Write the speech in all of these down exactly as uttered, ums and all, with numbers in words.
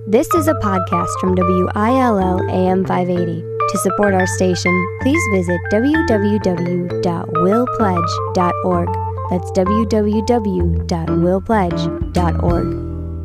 This is a podcast from W I L L A M five eighty. To support our station, please visit w w w dot will pledge dot org. That's w w w dot will pledge dot org.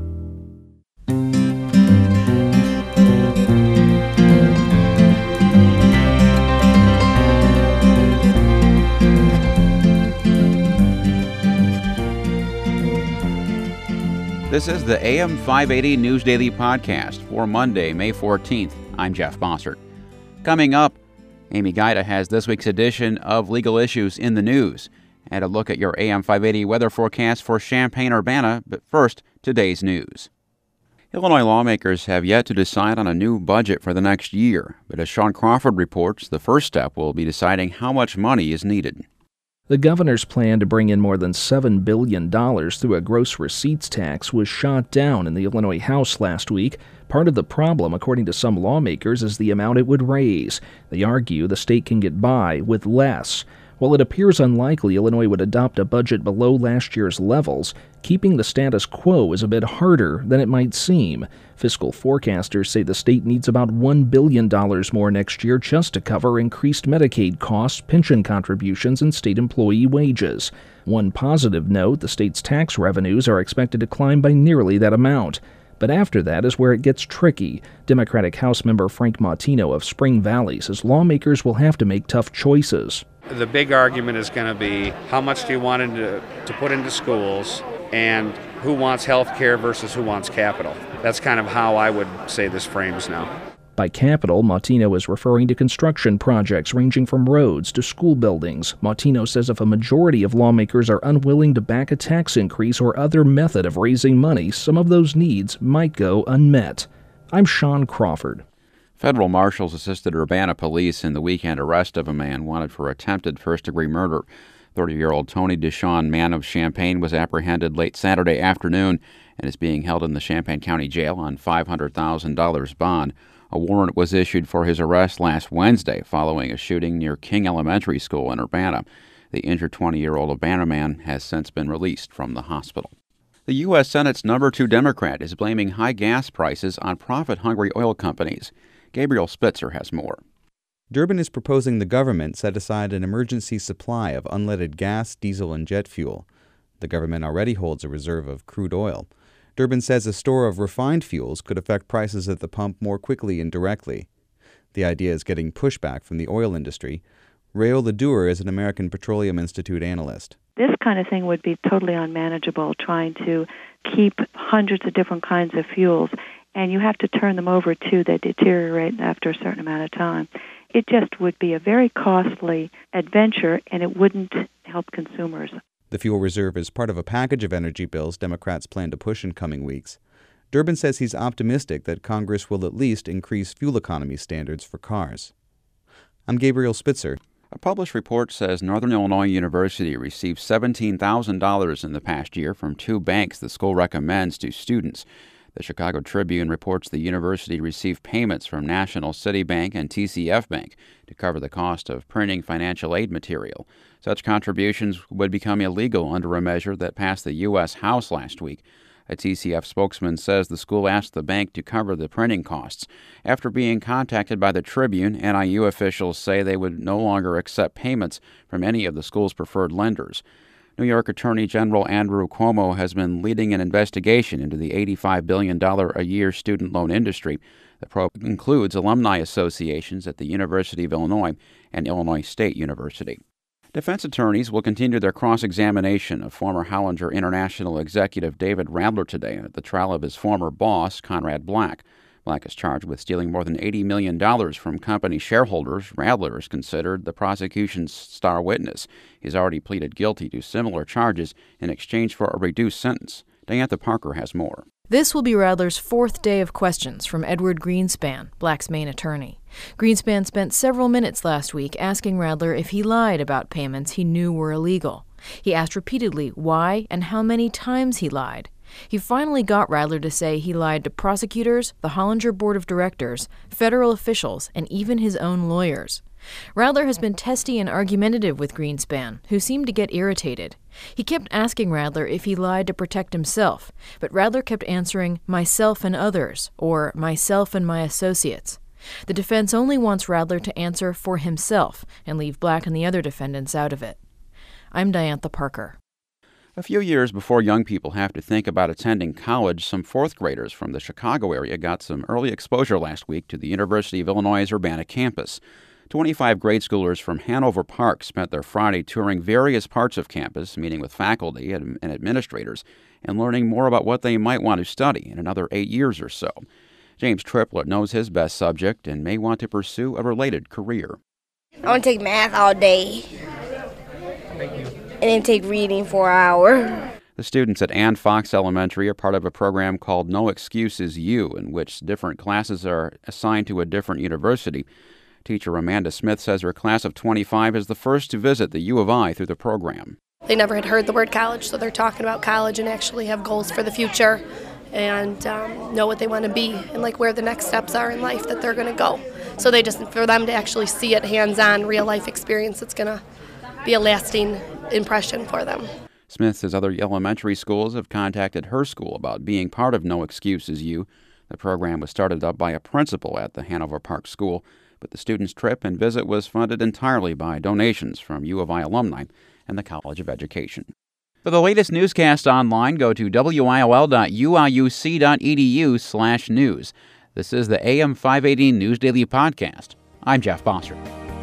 This is the A M five eighty News Daily Podcast for Monday, May fourteenth. I'm Jeff Bossert. Coming up, Amy Gaida has this week's edition of Legal Issues in the News and a look at your A M five eighty weather forecast for Champaign-Urbana. But first, today's news. Illinois lawmakers have yet to decide on a new budget for the next year, but as Sean Crawford reports, the first step will be deciding how much money is needed. The governor's plan to bring in more than seven billion dollars through a gross receipts tax was shot down in the Illinois House last week. Part of the problem, according to some lawmakers, is the amount it would raise. They argue the state can get by with less. While it appears unlikely Illinois would adopt a budget below last year's levels, keeping the status quo is a bit harder than it might seem. Fiscal forecasters say the state needs about one billion dollars more next year just to cover increased Medicaid costs, pension contributions, and state employee wages. One positive note, the state's tax revenues are expected to climb by nearly that amount. But after that is where it gets tricky. Democratic House member Frank Martino of Spring Valley says lawmakers will have to make tough choices. The big argument is going to be how much do you want into, to put into schools, and who wants health care versus who wants capital. That's kind of how I would say this frames now. By capital, Martino is referring to construction projects ranging from roads to school buildings. Martino says if a majority of lawmakers are unwilling to back a tax increase or other method of raising money, some of those needs might go unmet. I'm Sean Crawford. Federal marshals assisted Urbana police in the weekend arrest of a man wanted for attempted first-degree murder. thirty-year-old Tony Deshawn, man of Champaign, was apprehended late Saturday afternoon and is being held in the Champaign County Jail on five hundred thousand dollars bond. A warrant was issued for his arrest last Wednesday following a shooting near King Elementary School in Urbana. The injured twenty-year-old Urbana man has since been released from the hospital. The U S Senate's number two Democrat is blaming high gas prices on profit-hungry oil companies. Gabriel Spitzer has more. Durbin is proposing the government set aside an emergency supply of unleaded gas, diesel, and jet fuel. The government already holds a reserve of crude oil. Durbin says a store of refined fuels could affect prices at the pump more quickly and directly. The idea is getting pushback from the oil industry. Rayo Ledour is an American Petroleum Institute analyst. This kind of thing would be totally unmanageable, trying to keep hundreds of different kinds of fuels, and you have to turn them over too. They deteriorate after a certain amount of time. It just would be a very costly adventure, and it wouldn't help consumers. The fuel reserve is part of a package of energy bills Democrats plan to push in coming weeks. Durbin says he's optimistic that Congress will at least increase fuel economy standards for cars. I'm Gabriel Spitzer. A published report says Northern Illinois University received seventeen thousand dollars in the past year from two banks the school recommends to students. The Chicago Tribune reports the university received payments from National City Bank and T C F Bank to cover the cost of printing financial aid material. Such contributions would become illegal under a measure that passed the U S House last week. A T C F spokesman says the school asked the bank to cover the printing costs. After being contacted by the Tribune, N I U officials say they would no longer accept payments from any of the school's preferred lenders. New York Attorney General Andrew Cuomo has been leading an investigation into the eighty-five billion dollars a year student loan industry. The probe includes alumni associations at the University of Illinois and Illinois State University. Defense attorneys will continue their cross-examination of former Hollinger International executive David Radler today at the trial of his former boss, Conrad Black. Black is charged with stealing more than eighty million dollars from company shareholders. Radler is considered the prosecution's star witness. He's already pleaded guilty to similar charges in exchange for a reduced sentence. Diantha Parker has more. This will be Radler's fourth day of questions from Edward Greenspan, Black's main attorney. Greenspan spent several minutes last week asking Radler if he lied about payments he knew were illegal. He asked repeatedly why and how many times he lied. He finally got Radler to say he lied to prosecutors, the Hollinger Board of Directors, federal officials, and even his own lawyers. Radler has been testy and argumentative with Greenspan, who seemed to get irritated. He kept asking Radler if he lied to protect himself, but Radler kept answering, myself and others, or myself and my associates. The defense only wants Radler to answer for himself and leave Black and the other defendants out of it. I'm Diantha Parker. A few years before young people have to think about attending college, some fourth graders from the Chicago area got some early exposure last week to the University of Illinois' Urbana campus. twenty-five grade schoolers from Hanover Park spent their Friday touring various parts of campus, meeting with faculty and administrators, and learning more about what they might want to study in another eight years or so. James Triplett knows his best subject and may want to pursue a related career. I want to take math all day. Thank you. And then take reading for an hour. The students at Ann Fox Elementary are part of a program called No Excuses U, in which different classes are assigned to a different university. Teacher Amanda Smith says her class of twenty-five is the first to visit the U of I through the program. They never had heard the word college, so they're talking about college and actually have goals for the future and um, know what they want to be and like where the next steps are in life that they're going to go. So they just, for them to actually see it hands-on, real-life experience, it's going to be a lasting impression for them. Smith says other elementary schools have contacted her school about being part of No Excuses U. The program was started up by a principal at the Hanover Park School, but the students' trip and visit was funded entirely by donations from U of I alumni and the College of Education. For the latest newscast online, go to W I L L dot U I U C dot E D U slash news. This is the A M five eighty News Daily Podcast. I'm Jeff Bossert.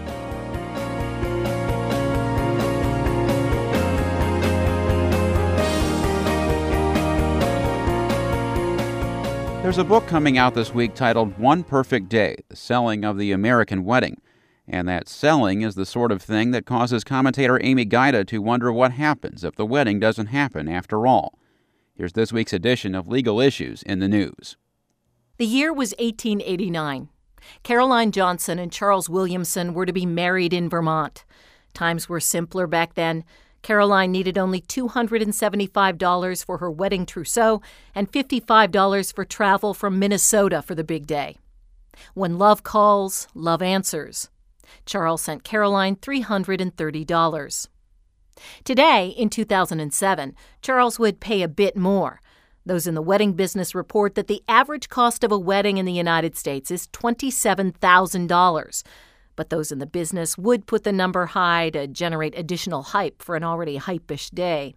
There's a book coming out this week titled One Perfect Day, The Selling of the American Wedding. And that selling is the sort of thing that causes commentator Amy Gaida to wonder what happens if the wedding doesn't happen after all. Here's this week's edition of Legal Issues in the News. The year was eighteen eighty-nine. Caroline Johnson and Charles Williamson were to be married in Vermont. Times were simpler back then. Caroline needed only two hundred seventy-five dollars for her wedding trousseau and fifty-five dollars for travel from Minnesota for the big day. When love calls, love answers. Charles sent Caroline three hundred thirty dollars. Today, in two thousand seven, Charles would pay a bit more. Those in the wedding business report that the average cost of a wedding in the United States is twenty-seven thousand dollars. But those in the business would put the number high to generate additional hype for an already hype-ish day.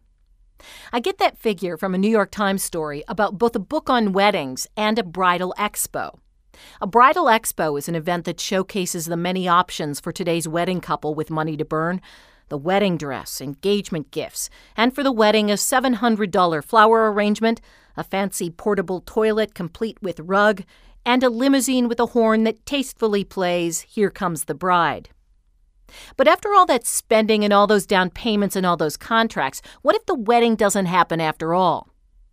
I get that figure from a New York Times story about both a book on weddings and a bridal expo. A bridal expo is an event that showcases the many options for today's wedding couple with money to burn. The wedding dress, engagement gifts, and for the wedding, a seven hundred dollars flower arrangement, a fancy portable toilet complete with rug, and a limousine with a horn that tastefully plays Here Comes the Bride. But after all that spending and all those down payments and all those contracts, what if the wedding doesn't happen after all?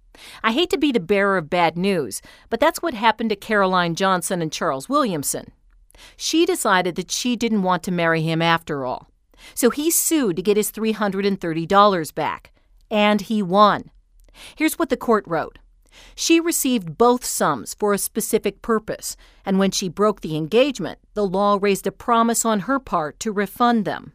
I hate to be the bearer of bad news, but that's what happened to Caroline Johnson and Charles Williamson. She decided that she didn't want to marry him after all. So he sued to get his three hundred thirty dollars back. And he won. Here's what the court wrote. She received both sums for a specific purpose, and when she broke the engagement, the law raised a promise on her part to refund them.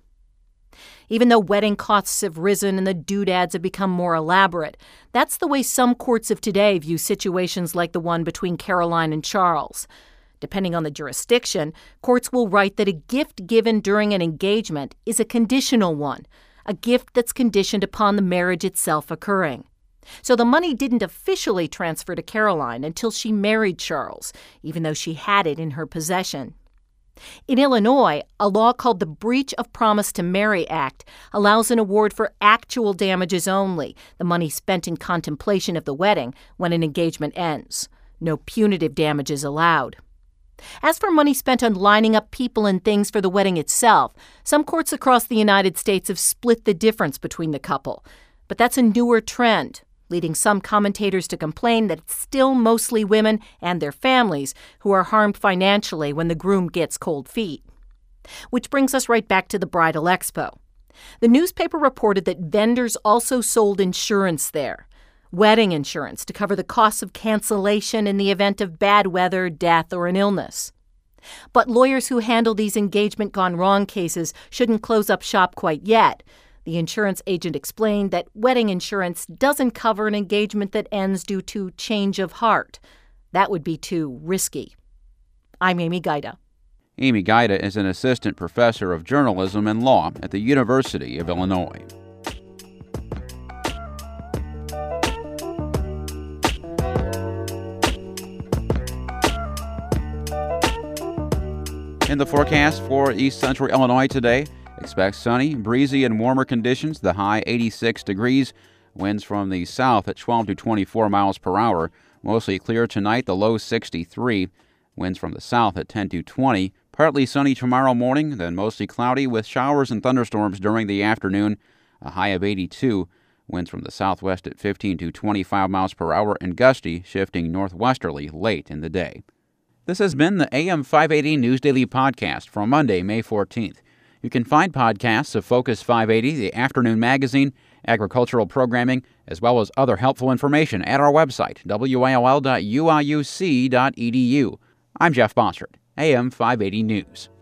Even though wedding costs have risen and the doodads have become more elaborate, that's the way some courts of today view situations like the one between Caroline and Charles. Depending on the jurisdiction, courts will write that a gift given during an engagement is a conditional one, a gift that's conditioned upon the marriage itself occurring. So the money didn't officially transfer to Caroline until she married Charles, even though she had it in her possession. In Illinois, a law called the Breach of Promise to Marry Act allows an award for actual damages only, the money spent in contemplation of the wedding, when an engagement ends. No punitive damages allowed. As for money spent on lining up people and things for the wedding itself, some courts across the United States have split the difference between the couple. But that's a newer trend, leading some commentators to complain that it's still mostly women and their families who are harmed financially when the groom gets cold feet. Which brings us right back to the Bridal Expo. The newspaper reported that vendors also sold insurance there, wedding insurance to cover the costs of cancellation in the event of bad weather, death, or an illness. But lawyers who handle these engagement gone wrong cases shouldn't close up shop quite yet. The insurance agent explained that wedding insurance doesn't cover an engagement that ends due to change of heart. That would be too risky. I'm Amy Gaida. Amy Gaida is an assistant professor of journalism and law at the University of Illinois. In the forecast for east central Illinois today, expect sunny, breezy, and warmer conditions, the high eighty-six degrees. Winds from the south at twelve to twenty-four miles per hour. Mostly clear tonight, the low sixty-three. Winds from the south at ten to twenty. Partly sunny tomorrow morning, then mostly cloudy with showers and thunderstorms during the afternoon. A high of eighty-two. Winds from the southwest at fifteen to twenty-five miles per hour and gusty, shifting northwesterly late in the day. This has been the A M five eighty News Daily Podcast for Monday, May fourteenth. You can find podcasts of Focus five eighty, the afternoon magazine, agricultural programming, as well as other helpful information at our website, W I L L dot U I U C dot E D U. I'm Jeff Bossert, A M five eighty News.